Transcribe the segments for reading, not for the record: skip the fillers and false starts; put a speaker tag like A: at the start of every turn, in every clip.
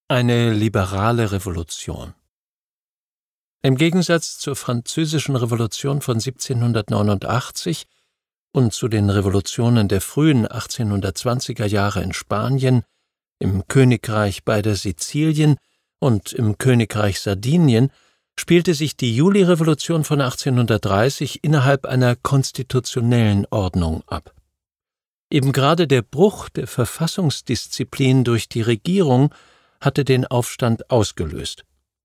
A: Eine liberale Revolution. Im Gegensatz zur Französischen Revolution von 1789 und zu den Revolutionen der frühen 1820er Jahre in Spanien, im Königreich beider Sizilien und im Königreich Sardinien spielte sich die Julirevolution von 1830 innerhalb einer konstitutionellen Ordnung ab. Eben gerade der Bruch der Verfassungsdisziplin durch die Regierung hatte den Aufstand ausgelöst.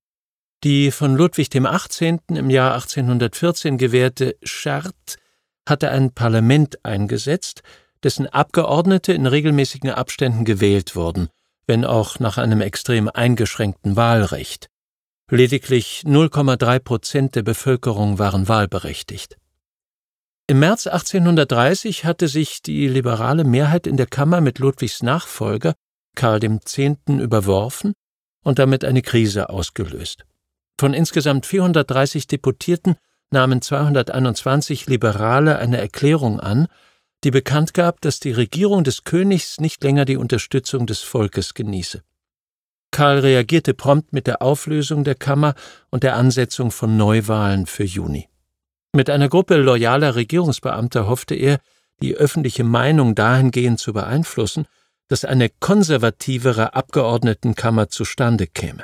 A: Die von Ludwig XVIII. Im Jahr 1814 gewährte Charte hatte ein Parlament eingesetzt, dessen Abgeordnete in regelmäßigen Abständen gewählt wurden, wenn auch nach einem extrem eingeschränkten Wahlrecht. Lediglich 0,3% der Bevölkerung waren wahlberechtigt. Im März 1830 hatte sich die liberale Mehrheit in der Kammer mit Ludwigs Nachfolger Karl X. überworfen und damit eine Krise ausgelöst. Von insgesamt 430 Deputierten nahmen 221 Liberale eine Erklärung an, die bekannt gab, dass die Regierung des Königs nicht länger die Unterstützung des Volkes genieße. Karl reagierte prompt mit der Auflösung der Kammer und der Ansetzung von Neuwahlen für Juni. Mit einer Gruppe loyaler Regierungsbeamter hoffte er, die öffentliche Meinung dahingehend zu beeinflussen, dass eine konservativere Abgeordnetenkammer zustande käme.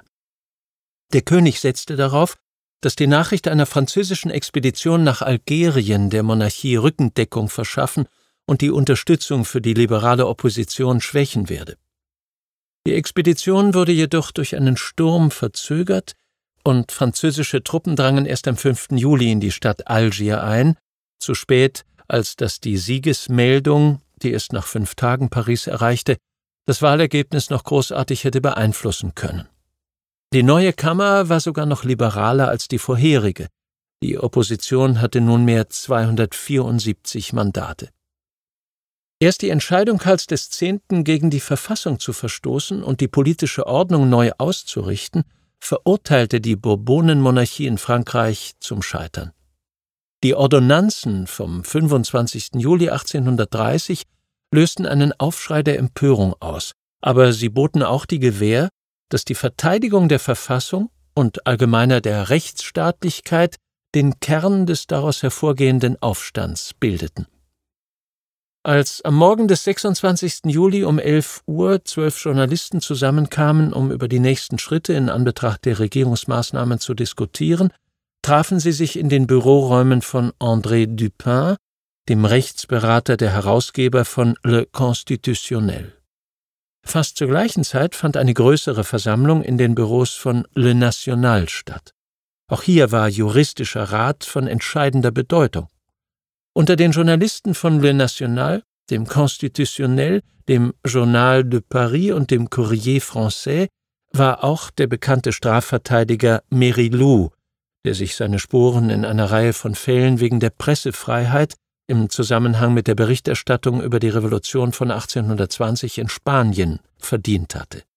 A: Der König setzte darauf, dass die Nachricht einer französischen Expedition nach Algerien der Monarchie Rückendeckung verschaffen und die Unterstützung für die liberale Opposition schwächen werde. Die Expedition wurde jedoch durch einen Sturm verzögert und französische Truppen drangen erst am 5. Juli in die Stadt Algier ein, zu spät, als dass die Siegesmeldung, die erst nach 5 Tagen Paris erreichte, das Wahlergebnis noch großartig hätte beeinflussen können. Die neue Kammer war sogar noch liberaler als die vorherige. Die Opposition hatte nunmehr 274 Mandate. Erst die Entscheidung Karls X. gegen die Verfassung zu verstoßen und die politische Ordnung neu auszurichten, verurteilte die Bourbonenmonarchie in Frankreich zum Scheitern. Die Ordonnanzen vom 25. Juli 1830 lösten einen Aufschrei der Empörung aus, aber sie boten auch die Gewähr, dass die Verteidigung der Verfassung und allgemeiner der Rechtsstaatlichkeit den Kern des daraus hervorgehenden Aufstands bildeten. Als am Morgen des 26. Juli um 11 Uhr 12 Journalisten zusammenkamen, um über die nächsten Schritte in Anbetracht der Regierungsmaßnahmen zu diskutieren, trafen sie sich in den Büroräumen von André Dupin, dem Rechtsberater der Herausgeber von Le Constitutionnel. Fast zur gleichen Zeit fand eine größere Versammlung in den Büros von Le National statt. Auch hier war juristischer Rat von entscheidender Bedeutung. Unter den Journalisten von Le National, dem Constitutionnel, dem Journal de Paris und dem Courrier français war auch der bekannte Strafverteidiger Merilou, der sich seine Sporen in einer Reihe von Fällen wegen der Pressefreiheit im Zusammenhang mit der Berichterstattung über die Revolution von 1820 in Spanien verdient hatte.